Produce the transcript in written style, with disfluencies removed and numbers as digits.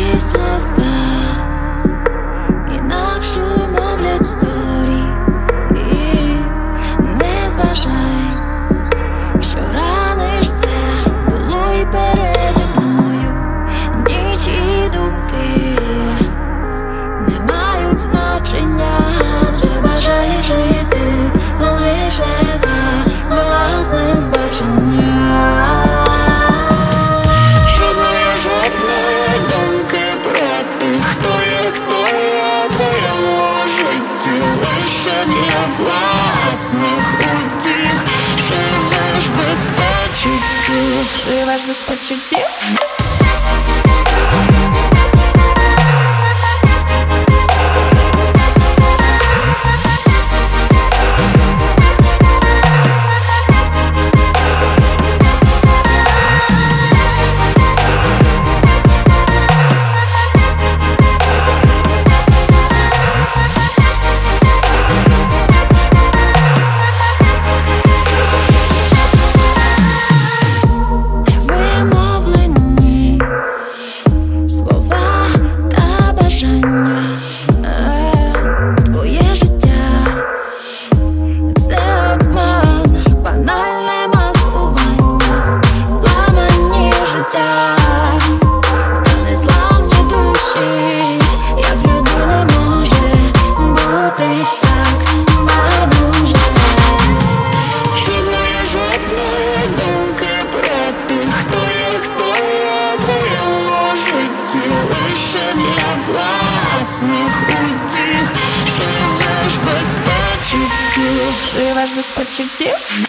Твої слова інакше мовлять сторі. І не зважай, що раниш, це було і переді мною. Ніч і думки не мають значення. Чи бажаєш жити лише за власним баченням? Жодної думки про тих, хто є в твоєму житті. Лише для власних утіх. Живеш без почуттів. Живеш без почуттів? Твоє життя – це обман, банальне маскування, зламані життя, незламні душі. Як людина може бути так байдуже? Жодної думки про тих, хто є в твоєму житті. Лише для власних утіх. Живеш без почуттів. Живеш без почуттів?